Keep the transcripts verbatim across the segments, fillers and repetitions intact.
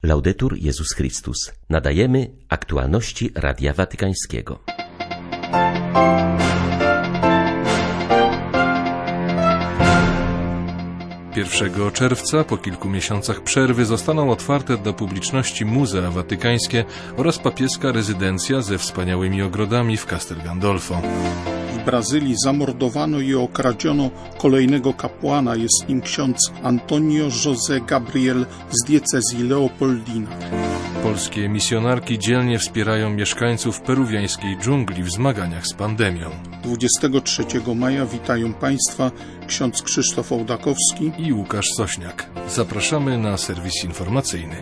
Laudetur Jezus Chrystus. Nadajemy aktualności Radia Watykańskiego. pierwszego czerwca, po kilku miesiącach przerwy, zostaną otwarte dla publiczności Muzea Watykańskie oraz papieska rezydencja ze wspaniałymi ogrodami w Castel Gandolfo. W Brazylii zamordowano i okradziono kolejnego kapłana, jest nim ksiądz Antonio José Gabriel z diecezji Leopoldina. Polskie misjonarki dzielnie wspierają mieszkańców peruwiańskiej dżungli w zmaganiach z pandemią. dwudziestego trzeciego maja witają Państwa ksiądz Krzysztof Ołdakowski i Łukasz Sośniak. Zapraszamy na serwis informacyjny.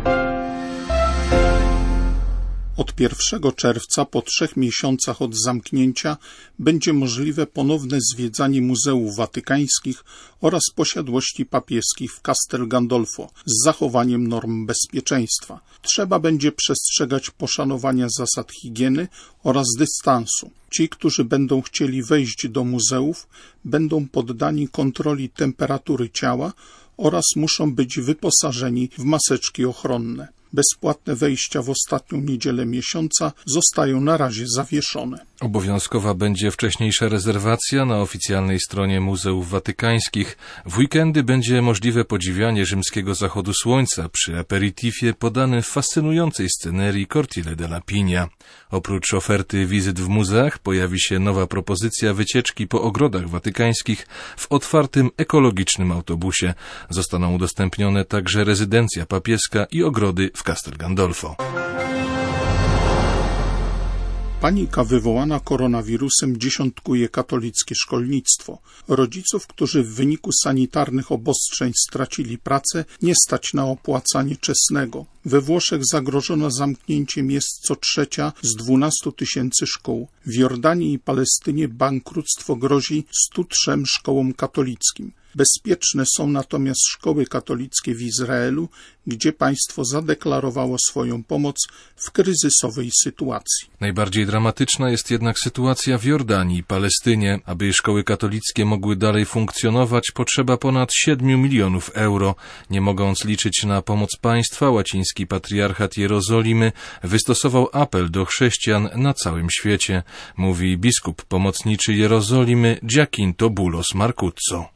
Od pierwszego czerwca, po trzech miesiącach od zamknięcia, będzie możliwe ponowne zwiedzanie muzeów watykańskich oraz posiadłości papieskich w Castel Gandolfo z zachowaniem norm bezpieczeństwa. Trzeba będzie przestrzegać poszanowania zasad higieny oraz dystansu. Ci, którzy będą chcieli wejść do muzeów, będą poddani kontroli temperatury ciała oraz muszą być wyposażeni w maseczki ochronne. Bezpłatne wejścia w ostatnią niedzielę miesiąca zostają na razie zawieszone. Obowiązkowa będzie wcześniejsza rezerwacja na oficjalnej stronie Muzeów Watykańskich. W weekendy będzie możliwe podziwianie rzymskiego zachodu słońca przy aperitifie podanym w fascynującej scenerii Cortile della Pigna. Oprócz oferty wizyt w muzeach pojawi się nowa propozycja wycieczki po ogrodach watykańskich w otwartym, ekologicznym autobusie. Zostaną udostępnione także rezydencja papieska i ogrody w Castel Gandolfo. Panika wywołana koronawirusem dziesiątkuje katolickie szkolnictwo. Rodziców, którzy w wyniku sanitarnych obostrzeń stracili pracę, nie stać na opłacanie czesnego. We Włoszech zagrożona zamknięciem jest co trzecia z dwunastu tysięcy szkół. W Jordanii i Palestynie bankructwo grozi stu trzem szkołom katolickim. Bezpieczne są natomiast szkoły katolickie w Izraelu, gdzie państwo zadeklarowało swoją pomoc w kryzysowej sytuacji. Najbardziej dramatyczna jest jednak sytuacja w Jordanii i Palestynie. Aby szkoły katolickie mogły dalej funkcjonować, potrzeba ponad siedmiu milionów euro. Nie mogąc liczyć na pomoc państwa, łaciński patriarchat Jerozolimy wystosował apel do chrześcijan na całym świecie, mówi biskup pomocniczy Jerozolimy Giacinto Bulos Marcuzzo.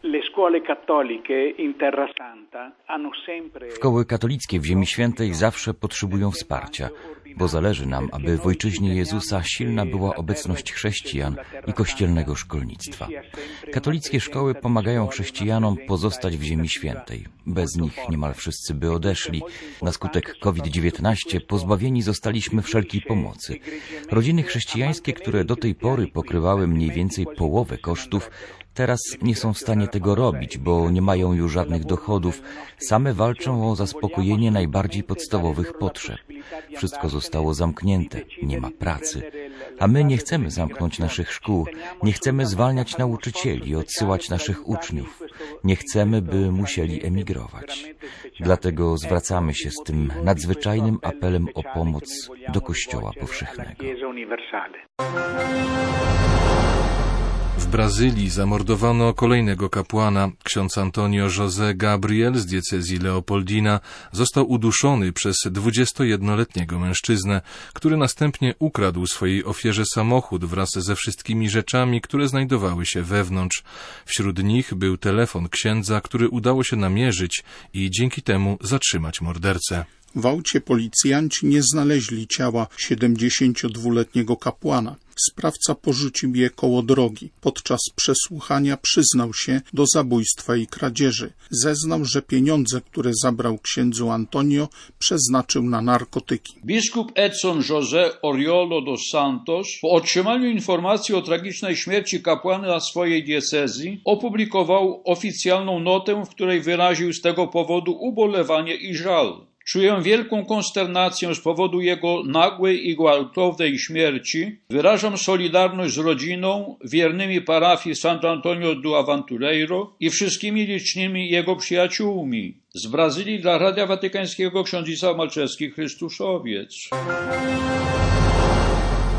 Szkoły katolickie w Ziemi Świętej zawsze potrzebują wsparcia, bo zależy nam, aby w Ojczyźnie Jezusa silna była obecność chrześcijan i kościelnego szkolnictwa. Katolickie szkoły pomagają chrześcijanom pozostać w Ziemi Świętej. Bez nich niemal wszyscy by odeszli. Na skutek kowid dziewiętnaście pozbawieni zostaliśmy wszelkiej pomocy. Rodziny chrześcijańskie, które do tej pory pokrywały mniej więcej połowę kosztów, teraz nie są w stanie tego robić, bo nie mają już żadnych dochodów. Same walczą o zaspokojenie najbardziej podstawowych potrzeb. Wszystko zostało zamknięte, nie ma pracy. A my nie chcemy zamknąć naszych szkół, nie chcemy zwalniać nauczycieli, odsyłać naszych uczniów. Nie chcemy, by musieli emigrować. Dlatego zwracamy się z tym nadzwyczajnym apelem o pomoc do Kościoła Powszechnego. W Brazylii zamordowano kolejnego kapłana. Ksiądz Antonio José Gabriel z diecezji Leopoldina został uduszony przez dwudziestojednoletniego mężczyznę, który następnie ukradł swojej ofierze samochód wraz ze wszystkimi rzeczami, które znajdowały się wewnątrz. Wśród nich był telefon księdza, który udało się namierzyć i dzięki temu zatrzymać mordercę. W aucie policjanci nie znaleźli ciała siedemdziesięciodwuletniego kapłana. Sprawca porzucił je koło drogi. Podczas przesłuchania przyznał się do zabójstwa i kradzieży. Zeznał, że pieniądze, które zabrał księdzu Antonio, przeznaczył na narkotyki. Biskup Edson José Oriolo dos Santos po otrzymaniu informacji o tragicznej śmierci kapłana swojej diecezji opublikował oficjalną notę, w której wyraził z tego powodu ubolewanie i żal. Czuję wielką konsternację z powodu jego nagłej i gwałtownej śmierci. Wyrażam solidarność z rodziną, wiernymi parafii Santo Antonio do Aventureiro i wszystkimi licznymi jego przyjaciółmi. Z Brazylii dla Radia Watykańskiego ksiądz Isaac Malczewski, Chrystus Owiec.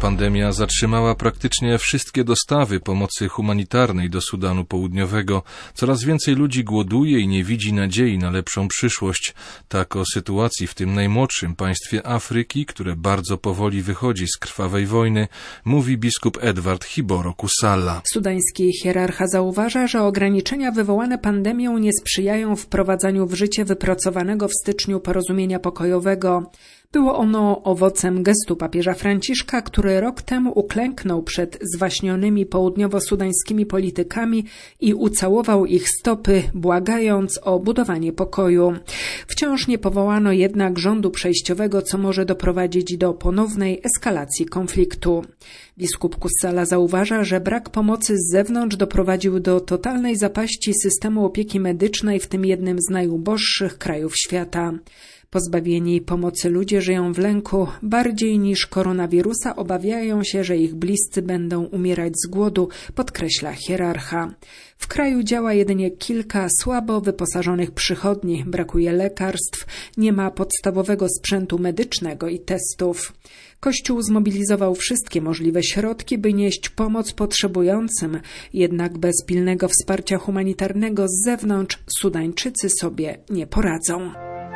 Pandemia zatrzymała praktycznie wszystkie dostawy pomocy humanitarnej do Sudanu Południowego. Coraz więcej ludzi głoduje i nie widzi nadziei na lepszą przyszłość. Tak o sytuacji w tym najmłodszym państwie Afryki, które bardzo powoli wychodzi z krwawej wojny, mówi biskup Edward Hiboro Kusalla. Sudański hierarcha zauważa, że ograniczenia wywołane pandemią nie sprzyjają wprowadzaniu w życie wypracowanego w styczniu porozumienia pokojowego. Było ono owocem gestu papieża Franciszka, który rok temu uklęknął przed zwaśnionymi południowo-sudańskimi politykami i ucałował ich stopy, błagając o budowanie pokoju. Wciąż nie powołano jednak rządu przejściowego, co może doprowadzić do ponownej eskalacji konfliktu. Biskup Kusalla zauważa, że brak pomocy z zewnątrz doprowadził do totalnej zapaści systemu opieki medycznej w tym jednym z najuboższych krajów świata. Pozbawieni pomocy ludzie żyją w lęku. Bardziej niż koronawirusa obawiają się, że ich bliscy będą umierać z głodu, podkreśla hierarcha. W kraju działa jedynie kilka słabo wyposażonych przychodni, brakuje lekarstw, nie ma podstawowego sprzętu medycznego i testów. Kościół zmobilizował wszystkie możliwe środki, by nieść pomoc potrzebującym, jednak bez pilnego wsparcia humanitarnego z zewnątrz Sudańczycy sobie nie poradzą.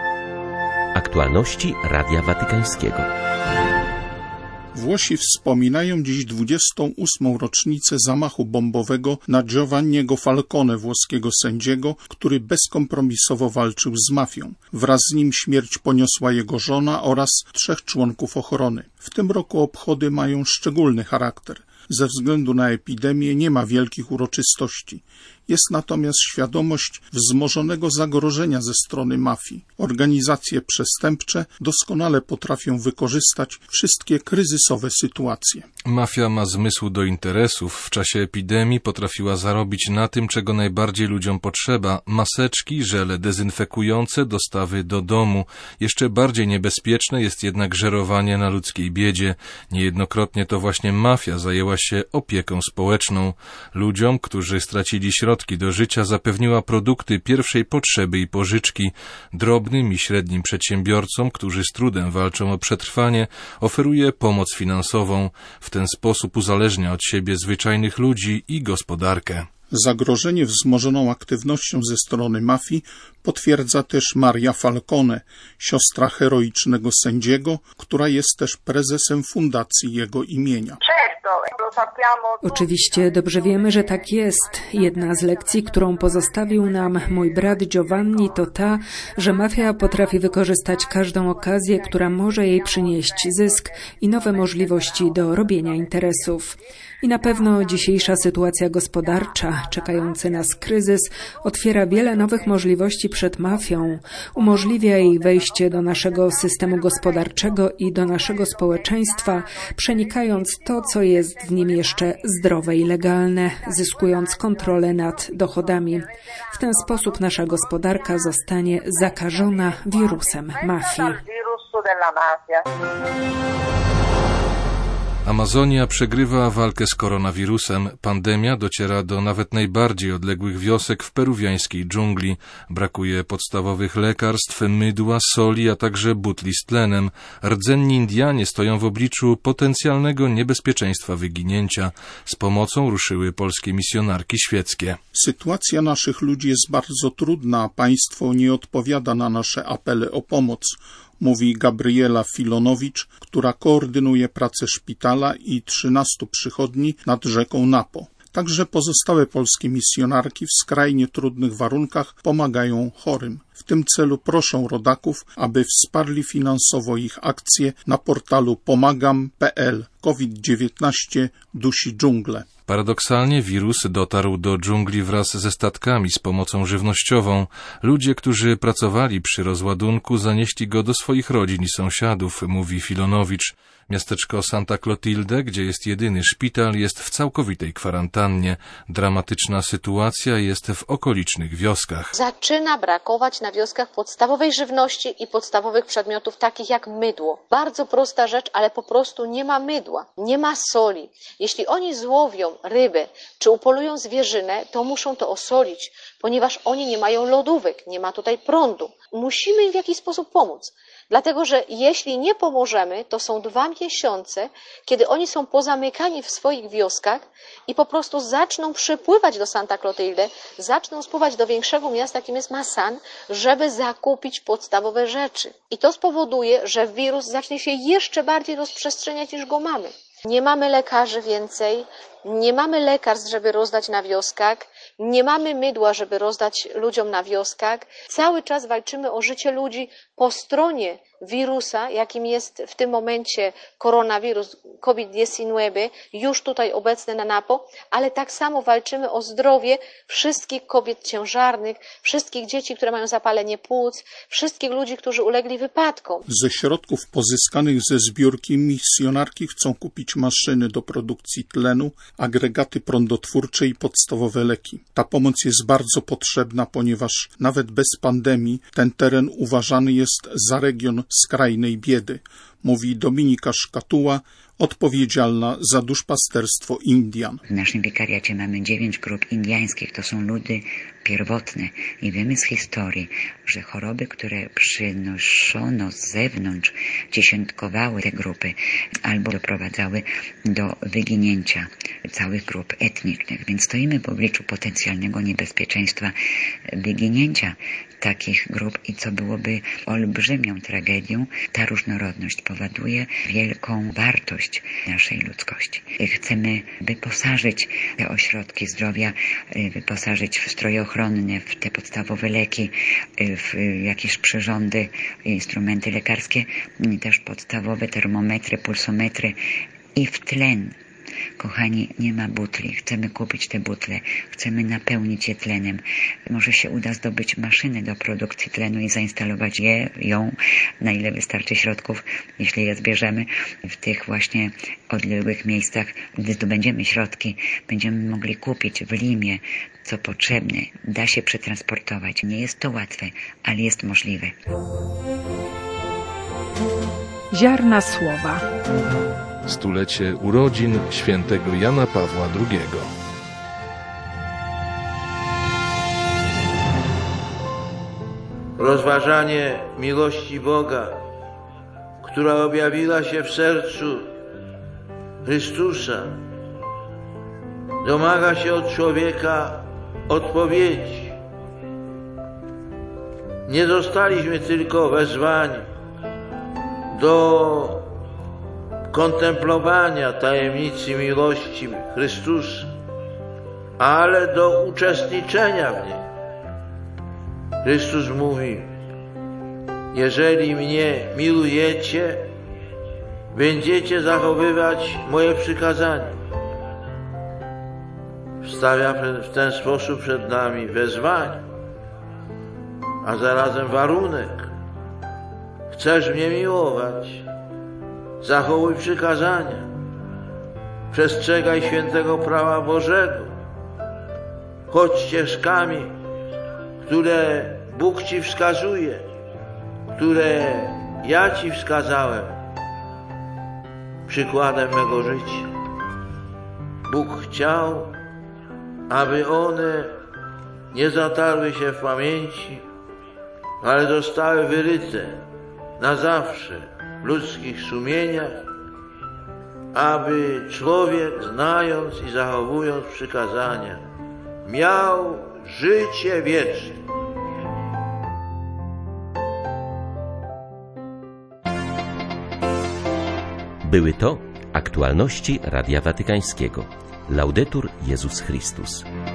Aktualności Radia Watykańskiego. Włosi wspominają dziś dwudziestą ósmą rocznicę zamachu bombowego na Giovanniego Falcone, włoskiego sędziego, który bezkompromisowo walczył z mafią. Wraz z nim śmierć poniosła jego żona oraz trzech członków ochrony. W tym roku obchody mają szczególny charakter. Ze względu na epidemię nie ma wielkich uroczystości. Jest natomiast świadomość wzmożonego zagrożenia ze strony mafii. Organizacje przestępcze doskonale potrafią wykorzystać wszystkie kryzysowe sytuacje. Mafia ma zmysł do interesów. W czasie epidemii potrafiła zarobić na tym, czego najbardziej ludziom potrzeba. Maseczki, żele dezynfekujące, dostawy do domu. Jeszcze bardziej niebezpieczne jest jednak żerowanie na ludzkiej biedzie. Niejednokrotnie to właśnie mafia zajęła się opieką społeczną. Ludziom, którzy stracili środki do życia, zapewniła produkty pierwszej potrzeby i pożyczki. Drobnym i średnim przedsiębiorcom, którzy z trudem walczą o przetrwanie, oferuje pomoc finansową. W ten sposób uzależnia od siebie zwyczajnych ludzi i gospodarkę. Zagrożenie wzmożoną aktywnością ze strony mafii potwierdza też Maria Falcone, siostra heroicznego sędziego, która jest też prezesem fundacji jego imienia. Oczywiście dobrze wiemy, że tak jest. Jedna z lekcji, którą pozostawił nam mój brat Giovanni, to ta, że mafia potrafi wykorzystać każdą okazję, która może jej przynieść zysk i nowe możliwości do robienia interesów. I na pewno dzisiejsza sytuacja gospodarcza, czekający nas kryzys, otwiera wiele nowych możliwości przed mafią, umożliwia jej wejście do naszego systemu gospodarczego i do naszego społeczeństwa, przenikając to, co jest w nim jeszcze zdrowe i legalne, zyskując kontrolę nad dochodami. W ten sposób nasza gospodarka zostanie zakażona wirusem mafii. Amazonia przegrywa walkę z koronawirusem. Pandemia dociera do nawet najbardziej odległych wiosek w peruwiańskiej dżungli. Brakuje podstawowych lekarstw, mydła, soli, a także butli z tlenem. Rdzenni Indianie stoją w obliczu potencjalnego niebezpieczeństwa wyginięcia. Z pomocą ruszyły polskie misjonarki świeckie. Sytuacja naszych ludzi jest bardzo trudna, a państwo nie odpowiada na nasze apele o pomoc, mówi Gabriela Filonowicz, która koordynuje pracę szpitala i trzynastu przychodni nad rzeką Napo. Także pozostałe polskie misjonarki w skrajnie trudnych warunkach pomagają chorym. W tym celu proszą rodaków, aby wsparli finansowo ich akcje na portalu pomagam kropka p l. COVID dziewiętnaście dusi dżunglę. Paradoksalnie wirus dotarł do dżungli wraz ze statkami z pomocą żywnościową. Ludzie, którzy pracowali przy rozładunku, zanieśli go do swoich rodzin i sąsiadów, mówi Filonowicz. Miasteczko Santa Clotilde, gdzie jest jedyny szpital, jest w całkowitej kwarantannie. Dramatyczna sytuacja jest w okolicznych wioskach. Zaczyna brakować na wioskach podstawowej żywności i podstawowych przedmiotów takich jak mydło. Bardzo prosta rzecz, ale po prostu nie ma mydła, nie ma soli. Jeśli oni złowią rybę, czy upolują zwierzynę, to muszą to osolić, ponieważ oni nie mają lodówek, nie ma tutaj prądu. Musimy im w jakiś sposób pomóc. Dlatego, że jeśli nie pomożemy, to są dwa miesiące, kiedy oni są pozamykani w swoich wioskach i po prostu zaczną przypływać do Santa Clotilde, zaczną spływać do większego miasta, jakim jest Massan, żeby zakupić podstawowe rzeczy. I to spowoduje, że wirus zacznie się jeszcze bardziej rozprzestrzeniać, niż go mamy. Nie mamy lekarzy więcej, nie mamy lekarstw, żeby rozdać na wioskach, nie mamy mydła, żeby rozdać ludziom na wioskach. Cały czas walczymy o życie ludzi po stronie wirusa, jakim jest w tym momencie koronawirus COVID dziewiętnaście, już tutaj obecny na Napo, ale tak samo walczymy o zdrowie wszystkich kobiet ciężarnych, wszystkich dzieci, które mają zapalenie płuc, wszystkich ludzi, którzy ulegli wypadkom. Ze środków pozyskanych ze zbiórki misjonarki chcą kupić maszyny do produkcji tlenu, agregaty prądotwórcze i podstawowe leki. Ta pomoc jest bardzo potrzebna, ponieważ nawet bez pandemii ten teren uważany jest za region skrajnej biedy, mówi Dominika Szkatuła, odpowiedzialna za duszpasterstwo Indian. W naszym wikariacie mamy dziewięć grup indiańskich. To są ludy pierwotne i wiemy z historii, że choroby, które przynoszono z zewnątrz, dziesiątkowały te grupy albo doprowadzały do wyginięcia całych grup etnicznych. Więc stoimy w obliczu potencjalnego niebezpieczeństwa wyginięcia takich grup i co byłoby olbrzymią tragedią. Ta różnorodność powoduje wielką wartość naszej ludzkości. Chcemy wyposażyć te ośrodki zdrowia, wyposażyć w stroje ochronne, w te podstawowe leki, w jakieś przyrządy, instrumenty lekarskie, też podstawowe termometry, pulsometry i w tlen. Kochani, nie ma butli. Chcemy kupić te butle. Chcemy napełnić je tlenem. Może się uda zdobyć maszyny do produkcji tlenu i zainstalować je, ją, na ile wystarczy środków, jeśli je zbierzemy w tych właśnie odległych miejscach. Gdy zdobędziemy środki, będziemy mogli kupić w Limie, co potrzebne. Da się przetransportować. Nie jest to łatwe, ale jest możliwe. Ziarna słowa. Stulecie urodzin świętego Jana Pawła drugiego. Rozważanie miłości Boga, która objawiła się w sercu Chrystusa, domaga się od człowieka odpowiedzi. Nie zostaliśmy tylko wezwani do kontemplowania tajemnicy miłości Chrystusa, ale do uczestniczenia w niej. Chrystus mówi: jeżeli mnie milujecie, będziecie zachowywać moje przykazania. Stawia w ten sposób przed nami wezwanie, a zarazem warunek. Chcesz mnie miłować? Zachowuj przykazania. Przestrzegaj świętego prawa Bożego. Chodź ścieżkami, które Bóg Ci wskazuje, które ja Ci wskazałem, przykładem mego życia. Bóg chciał, aby one nie zatarły się w pamięci, ale zostały wyryte na zawsze w ludzkich sumieniach, aby człowiek, znając i zachowując przykazania, miał życie wieczne. Były to aktualności Radia Watykańskiego. Laudetur Jezus Chrystus.